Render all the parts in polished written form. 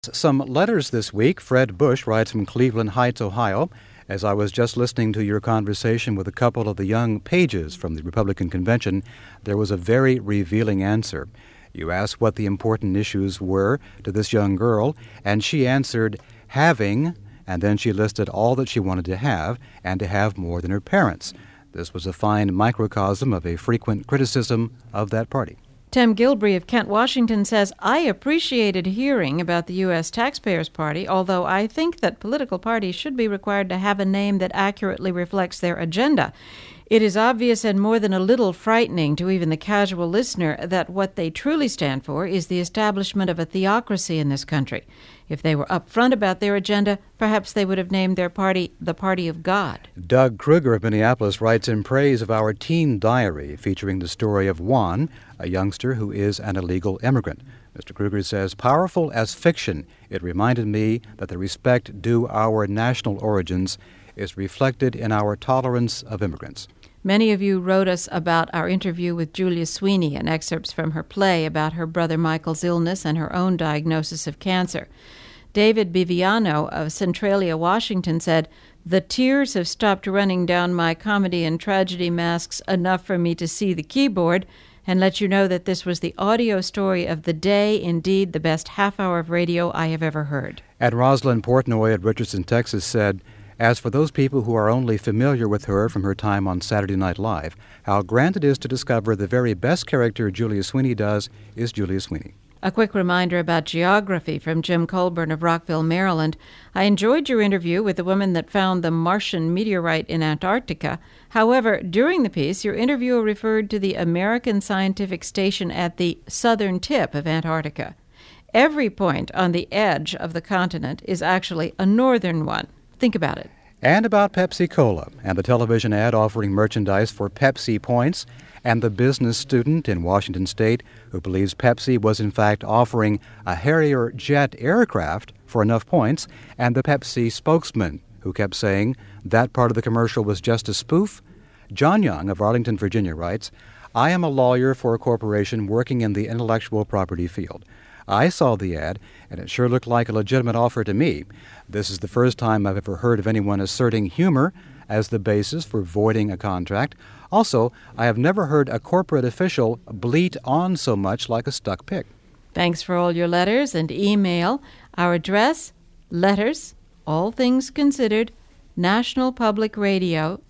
Some letters this week. Fred Bush writes from Cleveland Heights, Ohio. As I was just listening to your conversation with a couple of the young pages from the Republican convention, there was a very revealing answer. You asked what the important issues were to this young girl, and she answered, having, and then she listed all that she wanted to have, and to have more than her parents. This was a fine microcosm of a frequent criticism of that party. Tim Gilbrey of Kent, Washington says, I appreciated hearing about the U.S. Taxpayers Party, although I think that political parties should be required to have a name that accurately reflects their agenda. It is obvious and more than a little frightening to even the casual listener that what they truly stand for is the establishment of a theocracy in this country. If they were upfront about their agenda, perhaps they would have named their party the Party of God. Doug Kruger of Minneapolis writes in praise of our teen diary featuring the story of Juan, a youngster who is an illegal immigrant. Mr. Kruger says, powerful as fiction, it reminded me that the respect due our national origins is reflected in our tolerance of immigrants. Many of you wrote us about our interview with Julia Sweeney and excerpts from her play about her brother Michael's illness and her own diagnosis of cancer. David Biviano of Centralia, Washington said, the tears have stopped running down my comedy and tragedy masks enough for me to see the keyboard and let you know that this was the audio story of the day, indeed the best half hour of radio I have ever heard. And Rosalind Portnoy at Richardson, Texas said, as for those people who are only familiar with her from her time on Saturday Night Live, how grand it is to discover the very best character Julia Sweeney does is Julia Sweeney. A quick reminder about geography from Jim Colburn of Rockville, Maryland. I enjoyed your interview with the woman that found the Martian meteorite in Antarctica. However, during the piece, your interviewer referred to the American Scientific Station at the southern tip of Antarctica. Every point on the edge of the continent is actually a northern one. Think about it. And about Pepsi Cola and the television ad offering merchandise for Pepsi points, and the business student in Washington State who believes Pepsi was in fact offering a Harrier jet aircraft for enough points, and the Pepsi spokesman who kept saying that part of the commercial was just a spoof. John Young of Arlington, Virginia writes, I am a lawyer for a corporation working in the intellectual property field. I saw the ad, and it sure looked like a legitimate offer to me. This is the first time I've ever heard of anyone asserting humor as the basis for voiding a contract. Also, I have never heard a corporate official bleat on so much like a stuck pig. Thanks for all your letters and email. Our address, letters, all things considered, National Public Radio,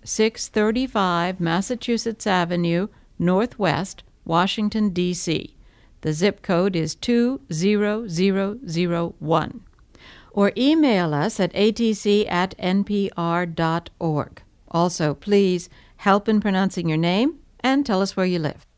635 Massachusetts Avenue, Northwest, Washington, D.C. The zip code is 20001. Or email us at atc@npr.org. Also, please help in pronouncing your name and tell us where you live.